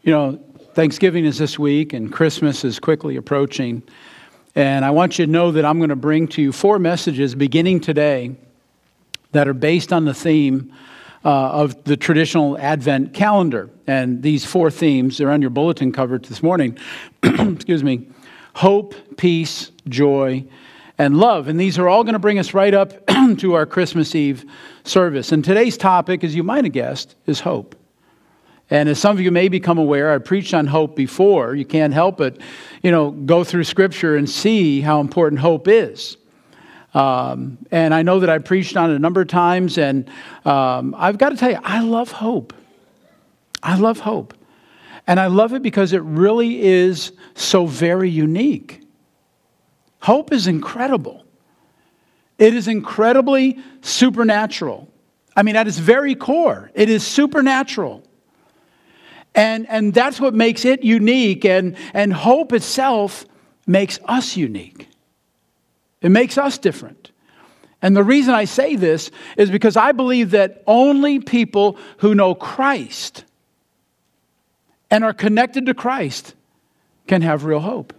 You know, Thanksgiving is this week and Christmas is quickly approaching. And I want you to know that I'm going to bring to you 4 messages beginning today that are based on the theme of the traditional Advent calendar. And these 4 themes, they're on your bulletin cover this morning. Excuse me. Hope, peace, joy, and love. And these are all going to bring us right up to our Christmas Eve service. And today's topic, as you might have guessed, is hope. And as some of you may become aware, I preached on hope before. You can't help but, go through Scripture and see how important hope is. And I know that I preached on it a number of times, and I've got to tell you, I love hope. I love hope. And I love it because it really is so very unique. Hope is incredible. It is incredibly supernatural. I mean, at its very core, it is supernatural. And that's what makes it unique, and hope itself makes us unique. It makes us different. And the reason I say this is because I believe that only people who know Christ and are connected to Christ can have real hope.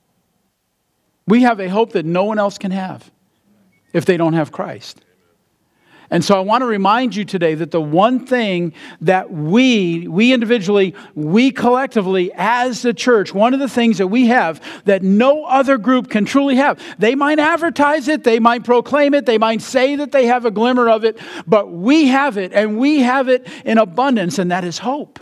We have a hope that no one else can have if they don't have Christ. And so I want to remind you today that the one thing that we individually, we collectively as the church, one of the things that we have that no other group can truly have. They might advertise it, they might proclaim it, they might say that they have a glimmer of it, but we have it, and we have it in abundance, and that is hope.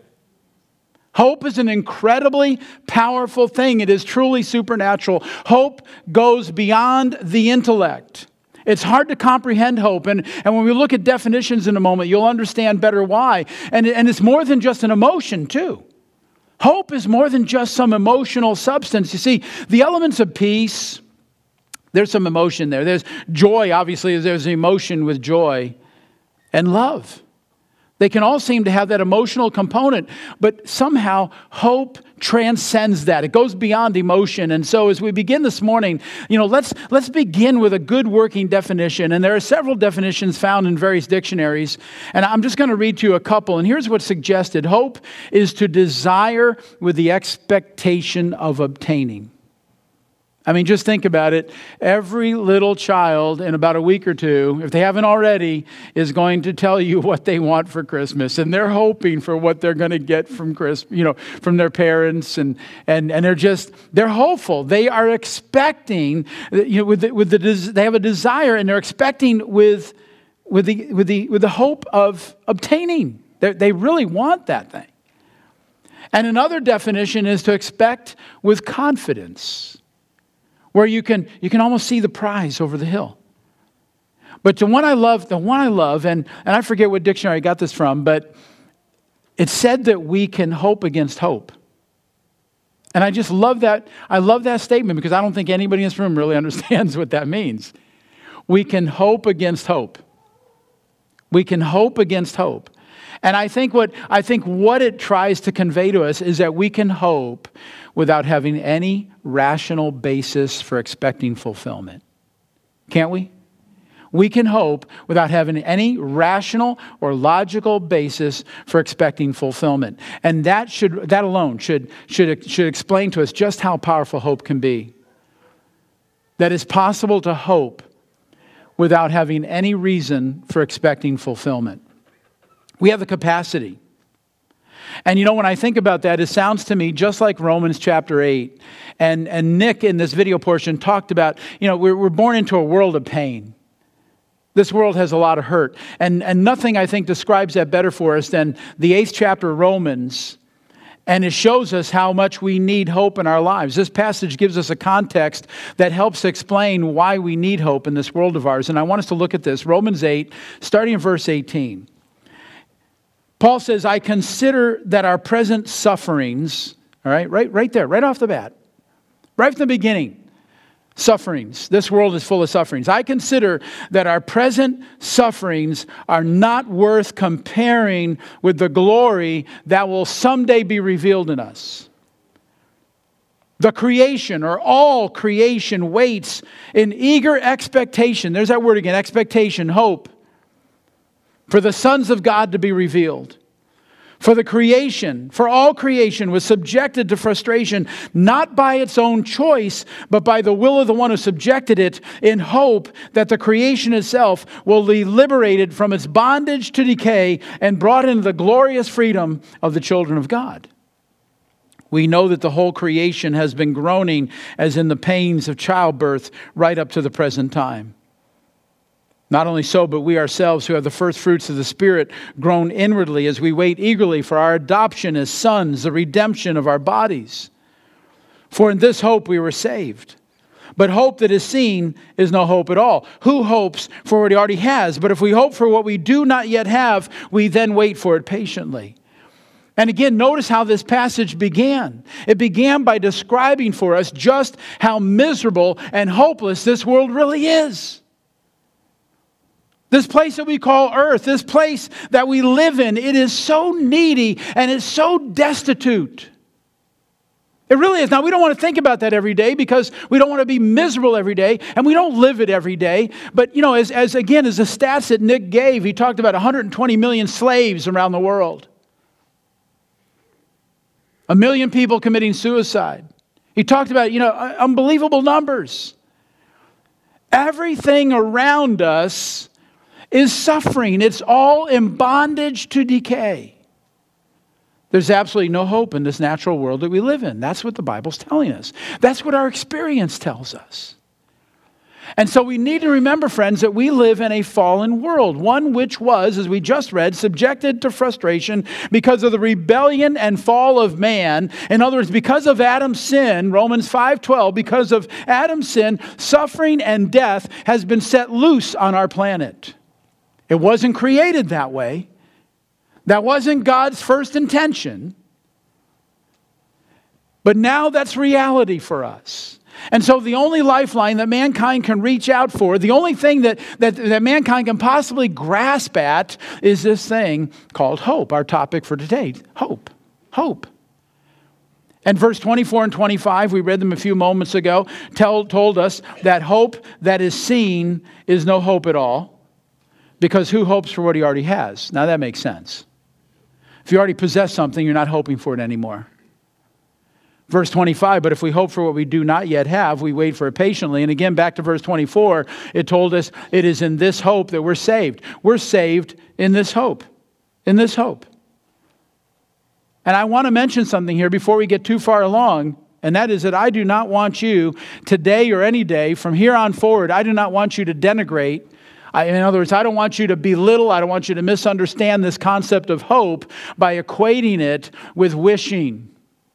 Hope is an incredibly powerful thing. It is truly supernatural. Hope goes beyond the intellect. It's hard to comprehend hope. And when we look at definitions in a moment, you'll understand better why. And it's more than just an emotion, too. Hope is more than just some emotional substance. You see, the elements of peace, there's some emotion there. There's joy, obviously, there's emotion with joy. And love. They can all seem to have that emotional component, but somehow hope transcends that. It goes beyond emotion. And so as we begin this morning, let's begin with a good working definition. And there are several definitions found in various dictionaries. And I'm just going to read to you a couple. And here's what's suggested. Hope is to desire with the expectation of obtaining. I mean, just think about it. Every little child in about a week or two, if they haven't already, is going to tell you what they want for Christmas. And they're hoping for what they're going to get from from their parents. And they're hopeful. They are expecting, they have a desire, and they're expecting with the hope of obtaining. They really want that thing. And another definition is to expect with confidence, where you can almost see the prize over the hill. But the one I love, and I forget what dictionary I got this from, but it said that we can hope against hope. And I just love that. I love that statement because I don't think anybody in this room really understands what that means. We can hope against hope. We can hope against hope. And I think what it tries to convey to us is that we can hope without having any rational basis for expecting fulfillment. Can't we? We can hope without having any rational or logical basis for expecting fulfillment. And that alone should explain to us just how powerful hope can be. That it's possible to hope without having any reason for expecting fulfillment. We have the capacity. And when I think about that, it sounds to me just like Romans chapter 8. And Nick in this video portion talked about, we're born into a world of pain. This world has a lot of hurt. And nothing, I think, describes that better for us than the 8th chapter of Romans. And it shows us how much we need hope in our lives. This passage gives us a context that helps explain why we need hope in this world of ours. And I want us to look at this. Romans 8, starting in verse 18. Paul says, I consider that our present sufferings, all right there, right off the bat, right from the beginning, sufferings. This world is full of sufferings. I consider that our present sufferings are not worth comparing with the glory that will someday be revealed in us. The creation, or all creation, waits in eager expectation. There's that word again, expectation, hope, for the sons of God to be revealed. For all creation was subjected to frustration, not by its own choice, but by the will of the one who subjected it, in hope that the creation itself will be liberated from its bondage to decay and brought into the glorious freedom of the children of God. We know that the whole creation has been groaning as in the pains of childbirth right up to the present time. Not only so, but we ourselves who have the first fruits of the Spirit groan inwardly as we wait eagerly for our adoption as sons, the redemption of our bodies. For in this hope we were saved. But hope that is seen is no hope at all. Who hopes for what he already has? But if we hope for what we do not yet have, we then wait for it patiently. And again, notice how this passage began. It began by describing for us just how miserable and hopeless this world really is. This place that we call earth, this place that we live in, it is so needy and it's so destitute. It really is. Now, we don't want to think about that every day because we don't want to be miserable every day and we don't live it every day. But, you know, as the stats that Nick gave, he talked about 120 million slaves around the world. 1 million people committing suicide. He talked about, unbelievable numbers. Everything around us is suffering. It's all in bondage to decay. There's absolutely no hope in this natural world that we live in. That's what the Bible's telling us. That's what our experience tells us. And so we need to remember, friends, that we live in a fallen world, one which was, as we just read, subjected to frustration because of the rebellion and fall of man. In other words, because of Adam's sin, Romans 5:12, because of Adam's sin, suffering and death has been set loose on our planet. It wasn't created that way. That wasn't God's first intention. But now that's reality for us. And so the only lifeline that mankind can reach out for, the only thing that mankind can possibly grasp at is this thing called hope. Our topic for today, hope. Hope. And verse 24 and 25, we read them a few moments ago, told us that hope that is seen is no hope at all. Because who hopes for what he already has? Now that makes sense. If you already possess something, you're not hoping for it anymore. Verse 25, but if we hope for what we do not yet have, we wait for it patiently. And again, back to verse 24, it told us it is in this hope that we're saved. We're saved in this hope. In this hope. And I want to mention something here before we get too far along. And that is that I do not want you today or any day from here on forward, I do not want you to denigrate. In other words, I don't want you to belittle, I don't want you to misunderstand this concept of hope by equating it with wishing.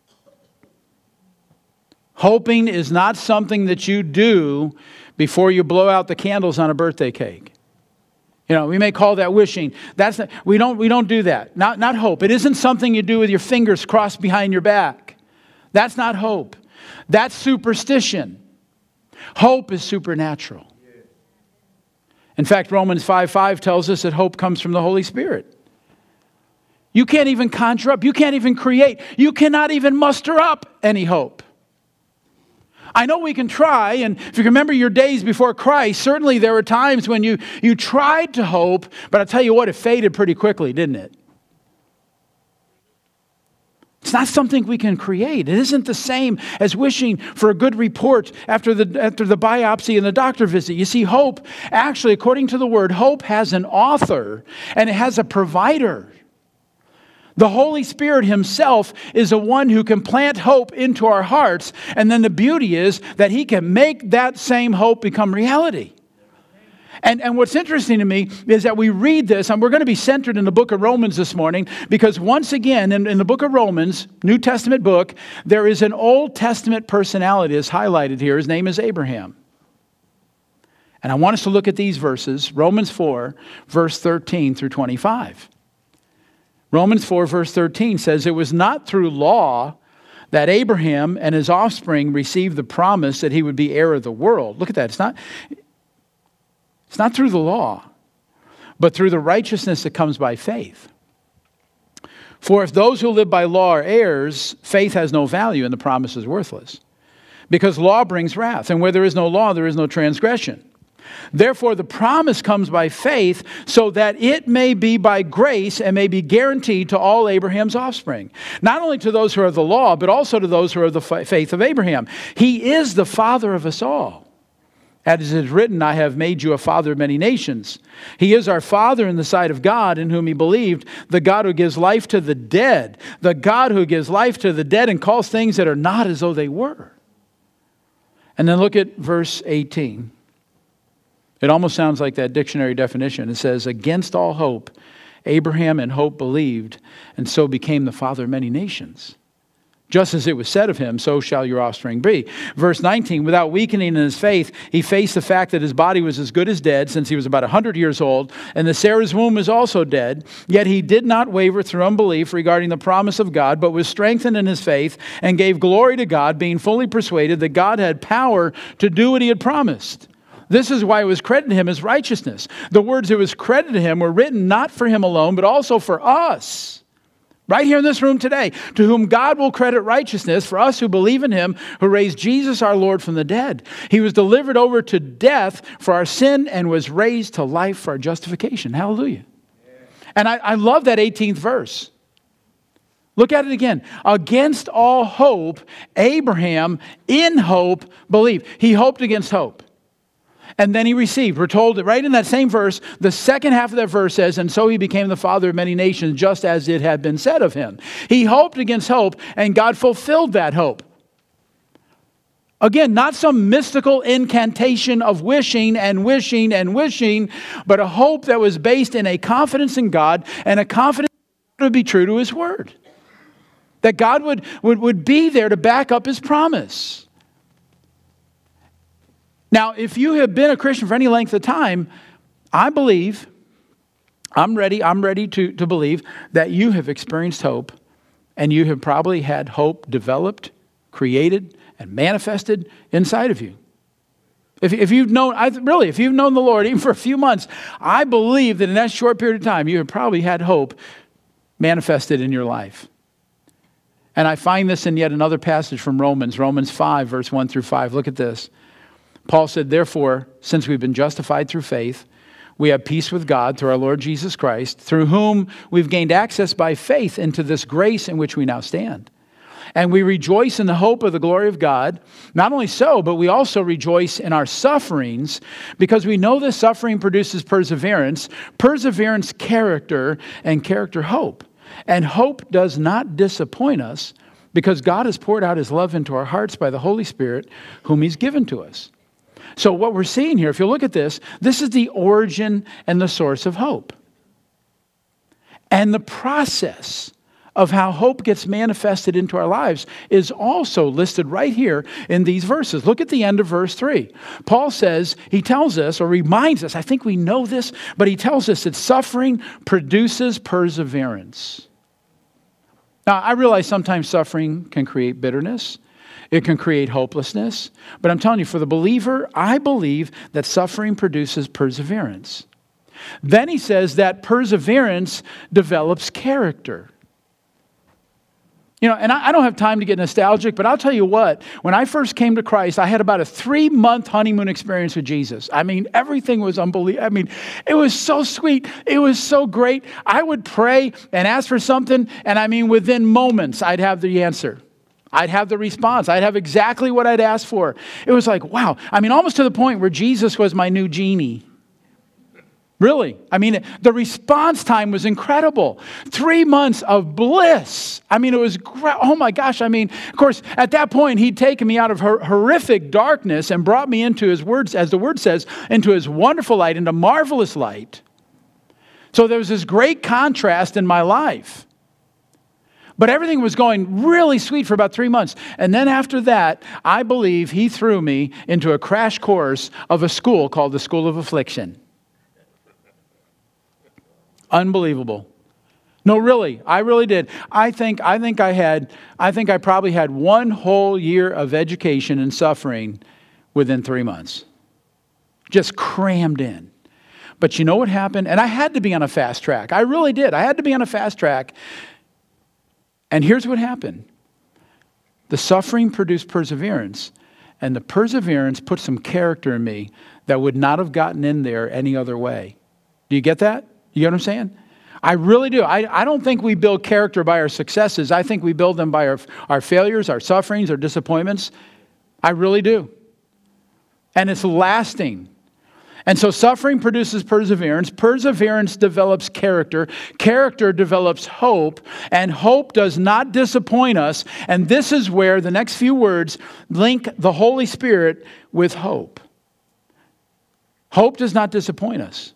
Hoping is not something that you do before you blow out the candles on a birthday cake. We may call that wishing. We don't do that. Not hope. It isn't something you do with your fingers crossed behind your back. That's not hope. That's superstition. Hope is supernatural. In fact, Romans 5:5 tells us that hope comes from the Holy Spirit. You can't even conjure up. You can't even create. You cannot even muster up any hope. I know we can try, and if you remember your days before Christ, certainly there were times when you tried to hope, but I'll tell you what, it faded pretty quickly, didn't it? It's not something we can create. It isn't the same as wishing for a good report after the biopsy and the doctor visit. You see, hope, actually, according to the Word, hope has an author and it has a provider. The Holy Spirit Himself is the one who can plant hope into our hearts. And then the beauty is that He can make that same hope become reality. And what's interesting to me is that we read this, and we're going to be centered in the book of Romans this morning, because once again, in the book of Romans, New Testament book, there is an Old Testament personality that's highlighted here. His name is Abraham. And I want us to look at these verses, Romans 4, verse 13 through 25. Romans 4, verse 13 says, it was not through law that Abraham and his offspring received the promise that he would be heir of the world. Look at that. It's not through the law, but through the righteousness that comes by faith. For if those who live by law are heirs, faith has no value and the promise is worthless. Because law brings wrath, and where there is no law, there is no transgression. Therefore, the promise comes by faith, so that it may be by grace and may be guaranteed to all Abraham's offspring. Not only to those who are of the law, but also to those who are of the faith of Abraham. He is the father of us all. As it is written, I have made you a father of many nations. He is our Father in the sight of God, in whom he believed, the God who gives life to the dead. The God who gives life to the dead and calls things that are not as though they were. And then look at verse 18. It almost sounds like that dictionary definition. It says, against all hope, Abraham in hope believed, and so became the father of many nations. Just as it was said of him, so shall your offspring be. Verse 19, without weakening in his faith, he faced the fact that his body was as good as dead, since he was about 100 years old, and the Sarah's womb was also dead. Yet he did not waver through unbelief regarding the promise of God, but was strengthened in his faith, and gave glory to God, being fully persuaded that God had power to do what he had promised. This is why it was credited to him as righteousness. The words that was credited to him were written not for him alone, but also for us. Right here in this room today, to whom God will credit righteousness, for us who believe in him, who raised Jesus our Lord from the dead. He was delivered over to death for our sin and was raised to life for our justification. Hallelujah. And I love that 18th verse. Look at it again. Against all hope, Abraham in hope believed. He hoped against hope. And then he received. We're told that right in that same verse, the second half of that verse says, and so he became the father of many nations, just as it had been said of him. He hoped against hope, and God fulfilled that hope. Again, not some mystical incantation of wishing and wishing and wishing, but a hope that was based in a confidence in God and a confidence that would be true to his word. That God would be there to back up his promise. Now, if you have been a Christian for any length of time, I believe, I'm ready to believe that you have experienced hope, and you have probably had hope developed, created, and manifested inside of you. If you've known, if you've known the Lord even for a few months, I believe that in that short period of time, you have probably had hope manifested in your life. And I find this in yet another passage from Romans 5, verse 1 through 5. Look at this. Paul said, therefore, since we've been justified through faith, we have peace with God through our Lord Jesus Christ, through whom we've gained access by faith into this grace in which we now stand. And we rejoice in the hope of the glory of God. Not only so, but we also rejoice in our sufferings, because we know that suffering produces perseverance, perseverance character, and character hope. And hope does not disappoint us, because God has poured out his love into our hearts by the Holy Spirit, whom he's given to us. So what we're seeing here, if you look at this is the origin and the source of hope. And the process of how hope gets manifested into our lives is also listed right here in these verses. Look at the end of verse 3. Paul says, he tells us, or reminds us, I think we know this, but he tells us that suffering produces perseverance. Now, I realize sometimes suffering can create bitterness. It can create hopelessness. But I'm telling you, for the believer, I believe that suffering produces perseverance. Then he says that perseverance develops character. You know, and I don't have time to get nostalgic, but I'll tell you what, when I first came to Christ, I had about a 3-month honeymoon experience with Jesus. I mean, everything was unbelievable. I mean, it was so sweet. It was so great. I would pray and ask for something, and I mean, within moments, I'd have the answer. I'd have the response. I'd have exactly what I'd asked for. It was like, wow. I mean, almost to the point where Jesus was my new genie. Really. I mean, the response time was incredible. 3 months of bliss. I mean, it was, oh my gosh. I mean, of course, at that point, he'd taken me out of horrific darkness and brought me into his words, as the word says, into his wonderful light, into marvelous light. So there was this great contrast in my life. But everything was going really sweet for about 3 months. And then after that, I believe he threw me into a crash course of a school called the School of Affliction. Unbelievable. No, really. I really did. I think I probably had 1 whole year of education and suffering within 3 months. Just crammed in. But you know what happened? And I had to be on a fast track. I really did. I had to be on a fast track. And here's what happened. The suffering produced perseverance, And the perseverance put some character in me that would not have gotten in there any other way. Do you get that? You get what I'm saying? I really do. I don't think we build character by our successes. I think we build them by our failures, our sufferings, our disappointments. I really do. And it's lasting. And so suffering produces perseverance. Perseverance develops character. Character develops hope. And hope does not disappoint us. And this is where the next few words link the Holy Spirit with hope. Hope does not disappoint us.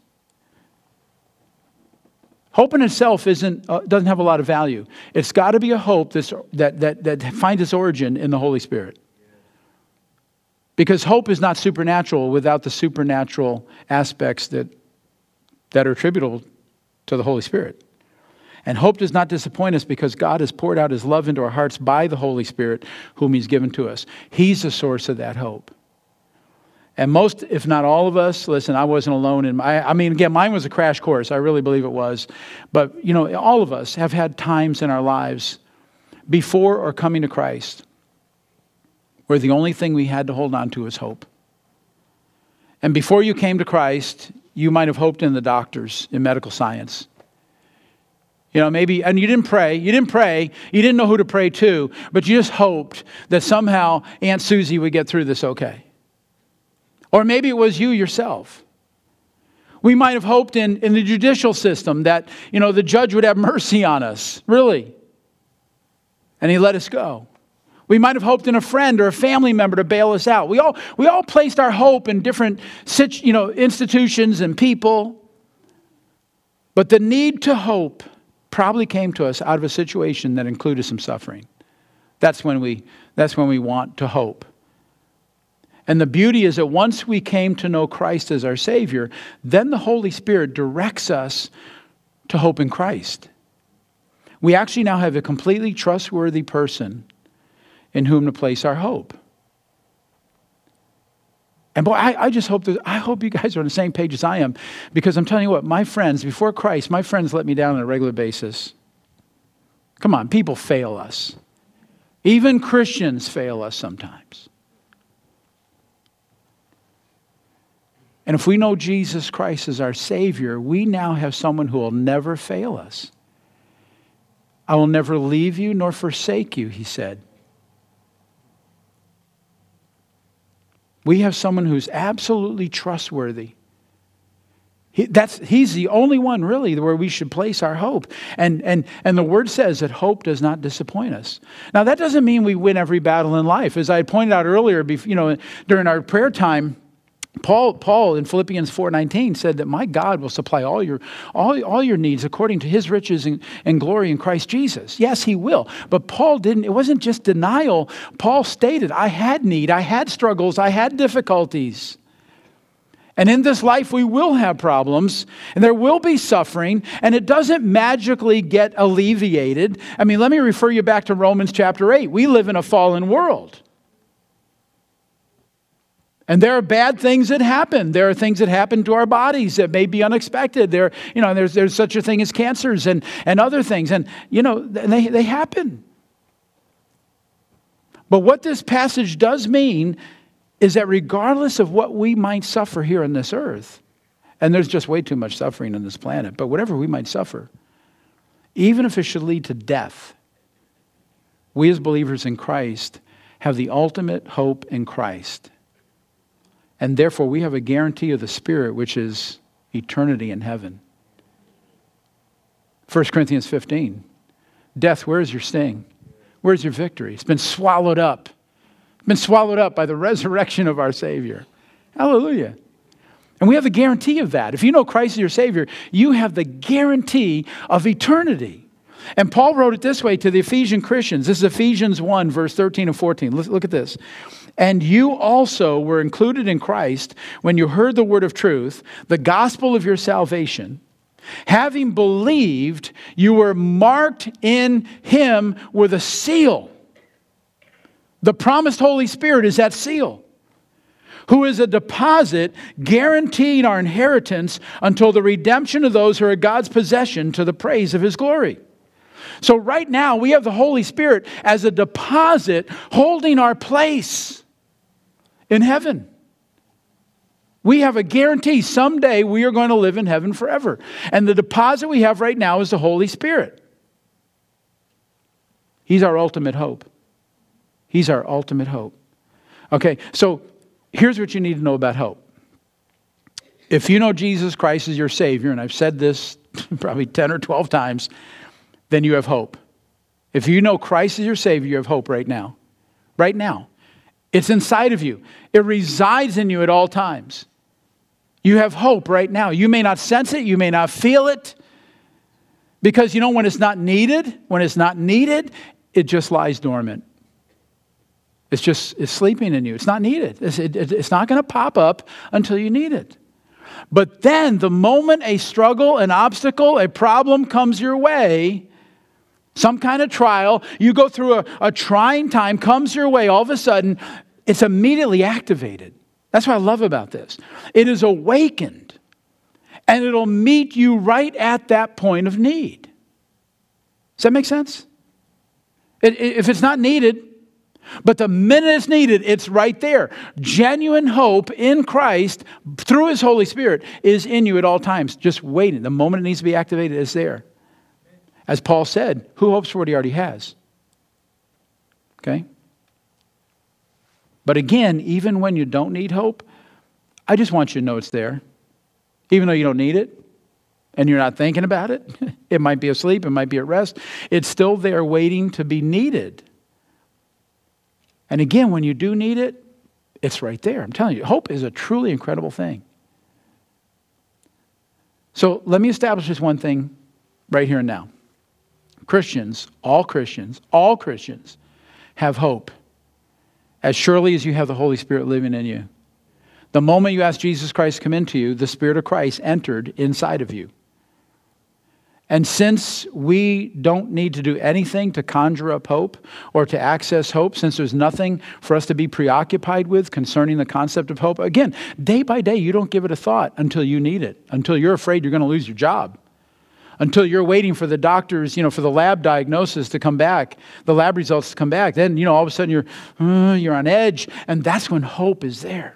Hope in itself doesn't have a lot of value. It's got to be a hope that finds its origin in the Holy Spirit. Because hope is not supernatural without the supernatural aspects that are attributable to the Holy Spirit. And hope does not disappoint us because God has poured out His love into our hearts by the Holy Spirit whom He's given to us. He's the source of that hope. And most, if not all of us, listen, I wasn't alone in again, mine was a crash course. I really believe it was. But, all of us have had times in our lives before or coming to Christ where the only thing we had to hold on to was hope. And before you came to Christ, you might have hoped in the doctors, in medical science. Maybe, and you didn't pray. You didn't know who to pray to, but you just hoped that somehow Aunt Susie would get through this okay. Or maybe it was you yourself. We might have hoped in the judicial system that, the judge would have mercy on us. Really. And He let us go. We might have hoped in a friend or a family member to bail us out. We all placed our hope in different institutions and people. But the need to hope probably came to us out of a situation that included some suffering. That's when we want to hope. And the beauty is that once we came to know Christ as our Savior, then the Holy Spirit directs us to hope in Christ. We actually now have a completely trustworthy person in whom to place our hope. And boy, I hope you guys are on the same page as I am, because I'm telling you what, my friends, before Christ, my friends let me down on a regular basis. Come on, people fail us. Even Christians fail us sometimes. And if we know Jesus Christ as our Savior, we now have someone who will never fail us. I will never leave you nor forsake you, He said. We have someone who's absolutely trustworthy. He's the only one really where we should place our hope. And the Word says that hope does not disappoint us. Now that doesn't mean we win every battle in life. As I pointed out earlier, during our prayer time, Paul in Philippians 4:19 said that my God will supply all your needs according to His riches and glory in Christ Jesus. Yes, He will. But Paul didn't. It wasn't just denial. Paul stated, I had need, I had struggles, I had difficulties. And in this life we will have problems and there will be suffering, and it doesn't magically get alleviated. Let me refer you back to Romans chapter 8. We live in a fallen world. And there are bad things that happen. There are things that happen to our bodies that may be unexpected. There's such a thing as cancers and other things. And, they happen. But what this passage does mean is that regardless of what we might suffer here on this earth, and there's just way too much suffering on this planet, but whatever we might suffer, even if it should lead to death, we as believers in Christ have the ultimate hope in Christ. And therefore, we have a guarantee of the Spirit, which is eternity in heaven. 1 Corinthians 15. Death, where is your sting? Where's your victory? It's been swallowed up. It's been swallowed up by the resurrection of our Savior. Hallelujah. And we have the guarantee of that. If you know Christ as your Savior, you have the guarantee of eternity. And Paul wrote it this way to the Ephesian Christians. This is Ephesians 1, verse 13 and 14. Look at this. And you also were included in Christ when you heard the word of truth, the gospel of your salvation. Having believed, you were marked in Him with a seal. The promised Holy Spirit is that seal, who is a deposit guaranteeing our inheritance until the redemption of those who are God's possession to the praise of His glory. So right now we have the Holy Spirit as a deposit holding our place. in heaven. We have a guarantee someday we are going to live in heaven forever. And the deposit we have right now is the Holy Spirit. He's our ultimate hope. He's our ultimate hope. Okay, so here's what you need to know about hope. If you know Jesus Christ as your Savior, and I've said this probably 10 or 12 times, then you have hope. If you know Christ as your Savior, you have hope right now. Right now. It's inside of you. It resides in you at all times. You have hope right now. You may not sense it. You may not feel it. Because when it's not needed, it just lies dormant. It's sleeping in you. It's not needed. It's not going to pop up until you need it. But then the moment a struggle, an obstacle, a problem comes your way, some kind of trial, you go through a trying time, comes your way, all of a sudden, it's immediately activated. That's what I love about this. It is awakened, and it'll meet you right at that point of need. Does that make sense? If it's not needed, but the minute it's needed, it's right there. Genuine hope in Christ through His Holy Spirit is in you at all times, just waiting. The moment it needs to be activated, it's there. As Paul said, who hopes for what he already has? Okay? But again, even when you don't need hope, I just want you to know it's there. Even though you don't need it, and you're not thinking about it, it might be asleep, it might be at rest, it's still there waiting to be needed. And again, when you do need it, it's right there. I'm telling you, hope is a truly incredible thing. So let me establish this one thing right here and now. Christians have hope as surely as you have the Holy Spirit living in you. The moment you ask Jesus Christ to come into you, the Spirit of Christ entered inside of you. And since we don't need to do anything to conjure up hope or to access hope, since there's nothing for us to be preoccupied with concerning the concept of hope, again, day by day, you don't give it a thought until you need it, until you're afraid you're going to lose your job, until you're waiting for the doctors, for the lab diagnosis to come back, the lab results to come back. Then, all of a sudden you're on edge, and that's when hope is there.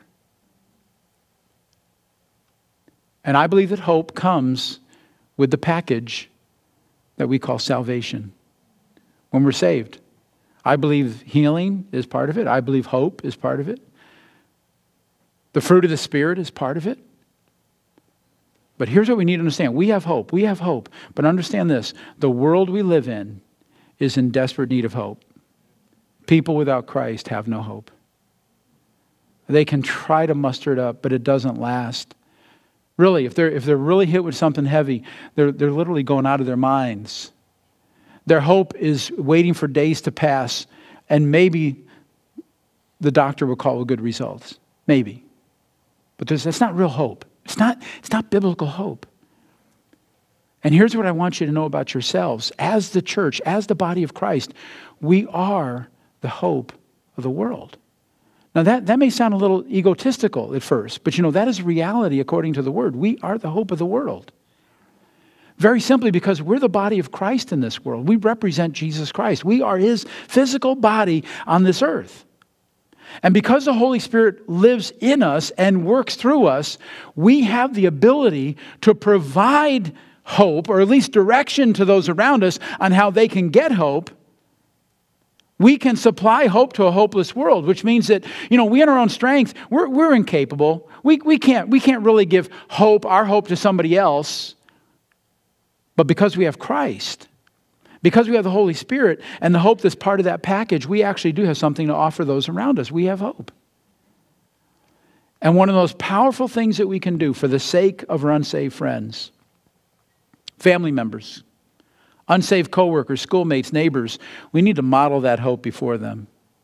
And I believe that hope comes with the package that we call salvation. When we're saved, I believe healing is part of it. I believe hope is part of it. The fruit of the Spirit is part of it. But here's what we need to understand. We have hope. We have hope. But understand this. The world we live in is in desperate need of hope. People without Christ have no hope. They can try to muster it up, but it doesn't last. Really, if they're really hit with something heavy, they're literally going out of their minds. Their hope is waiting for days to pass, and maybe the doctor will call with good results. Maybe. But that's not real hope. It's not biblical hope. And here's what I want you to know about yourselves. As the church, as the body of Christ, we are the hope of the world. Now that may sound a little egotistical at first, but that is reality according to the Word. We are the hope of the world. Very simply because we're the body of Christ in this world. We represent Jesus Christ. We are His physical body on this earth. And because the Holy Spirit lives in us and works through us, we have the ability to provide hope, or at least direction to those around us on how they can get hope. We can supply hope to a hopeless world, which means that, we in our own strength, we're incapable. We can't really give hope, our hope, to somebody else. But because we have Christ, because we have the Holy Spirit and the hope that's part of that package, we actually do have something to offer those around us. We have hope. And one of the most powerful things that we can do for the sake of our unsaved friends, family members, unsaved coworkers, schoolmates, neighbors, we need to model that hope before them.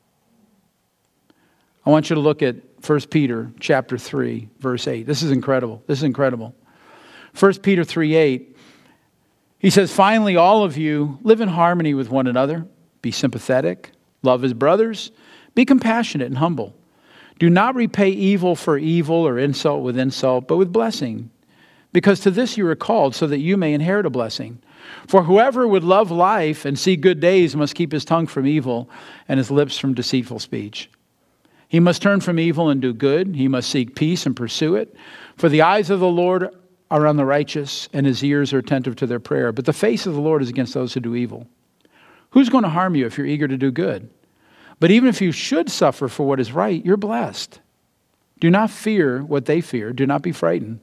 I want you to look at 1 Peter chapter 3, verse 8. This is incredible. 1 Peter 3:8. He says, finally, all of you live in harmony with one another. Be sympathetic. Love as brothers. Be compassionate and humble. Do not repay evil for evil or insult with insult, but with blessing. Because to this you are called, so that you may inherit a blessing. For whoever would love life and see good days must keep his tongue from evil and his lips from deceitful speech. He must turn from evil and do good. He must seek peace and pursue it. For the eyes of the Lord are on the righteous, and his ears are attentive to their prayer. But the face of the Lord is against those who do evil. Who's going to harm you if you're eager to do good? But even if you should suffer for what is right, you're blessed. Do not fear what they fear. Do not be frightened.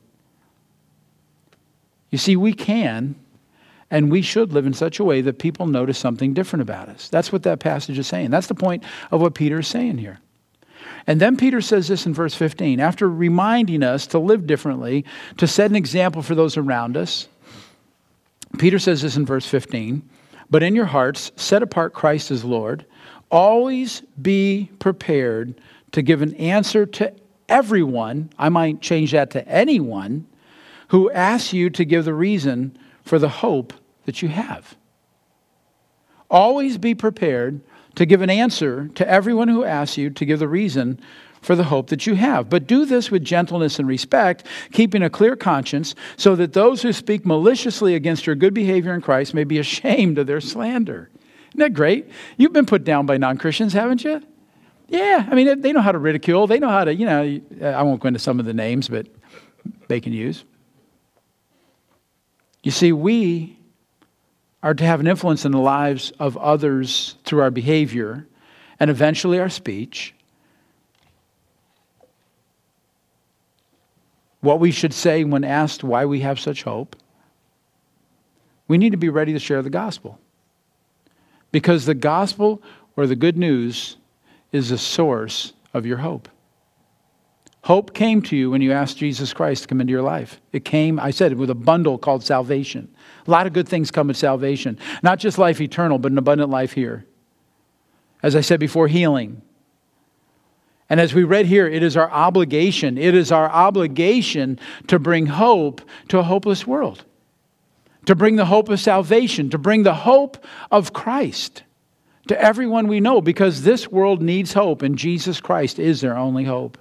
You see, we can and we should live in such a way that people notice something different about us. That's what that passage is saying. That's the point of what Peter is saying here. And then Peter says this in verse 15. After reminding us to live differently, to set an example for those around us, Peter says this in verse 15. But in your hearts, set apart Christ as Lord. Always be prepared to give an answer to everyone, I might change that to anyone, who asks you to give the reason for the hope that you have. Always be prepared to give an answer to everyone who asks you to give the reason for the hope that you have. But do this with gentleness and respect, keeping a clear conscience, so that those who speak maliciously against your good behavior in Christ may be ashamed of their slander. Isn't that great? You've been put down by non-Christians, haven't you? Yeah, I mean, they know how to ridicule. They know how to, I won't go into some of the names, but they can use. You see, we are to have an influence in the lives of others through our behavior and eventually our speech. What we should say when asked why we have such hope. We need to be ready to share the gospel. Because the gospel or the good news is the source of your hope. Hope came to you when you asked Jesus Christ to come into your life. It came, I said, with a bundle called salvation. A lot of good things come with salvation. Not just life eternal, but an abundant life here. As I said before, healing. And as we read here, it is our obligation. It is our obligation to bring hope to a hopeless world. To bring the hope of salvation. To bring the hope of Christ to everyone we know, because this world needs hope, and Jesus Christ is their only hope.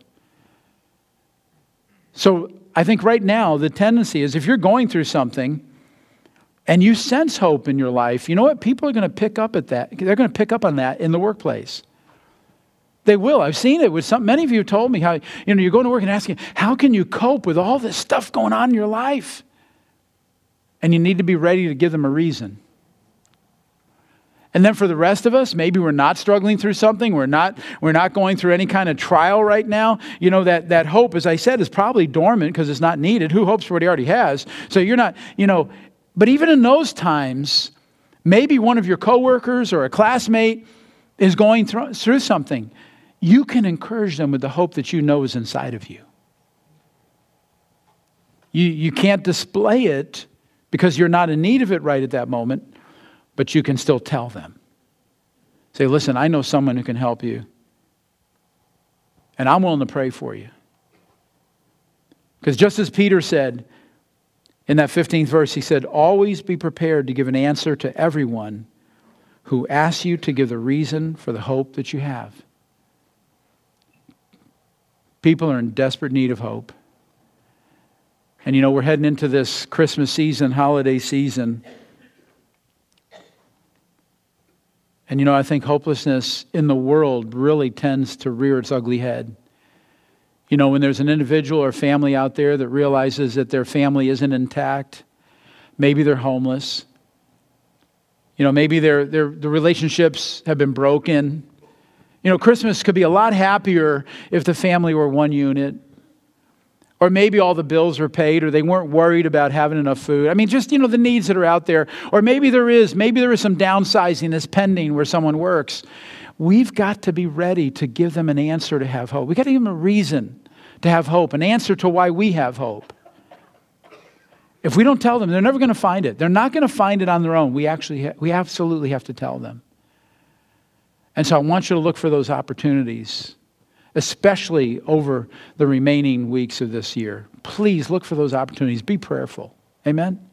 So I think right now the tendency is, if you're going through something and you sense hope in your life, you know what? People are going to pick up at that. They're going to pick up on that in the workplace. They will. I've seen it with many of you told me how, you're going to work and asking, how can you cope with all this stuff going on in your life? And you need to be ready to give them a reason. And then for the rest of us, maybe we're not struggling through something. We're not going through any kind of trial right now. That hope, as I said, is probably dormant because it's not needed. Who hopes for what he already has? So you're not, but even in those times, maybe one of your coworkers or a classmate is going through something. You can encourage them with the hope that you know is inside of you. You can't display it because you're not in need of it right at that moment. But you can still tell them. Say, listen, I know someone who can help you. And I'm willing to pray for you. Because just as Peter said in that 15th verse, he said, always be prepared to give an answer to everyone who asks you to give the reason for the hope that you have. People are in desperate need of hope. And we're heading into this Christmas season, holiday season. And I think hopelessness in the world really tends to rear its ugly head. When there's an individual or family out there that realizes that their family isn't intact, maybe they're homeless. Maybe the relationships have been broken. Christmas could be a lot happier if the family were one unit. Or maybe all the bills were paid, or they weren't worried about having enough food. I mean, just, the needs that are out there. Or maybe there is some downsizing that's pending where someone works. We've got to be ready to give them an answer to have hope. We've got to give them a reason to have hope, an answer to why we have hope. If we don't tell them, they're never going to find it. They're not going to find it on their own. We absolutely have to tell them. And so I want you to look for those opportunities, especially over the remaining weeks of this year. Please look for those opportunities. Be prayerful. Amen?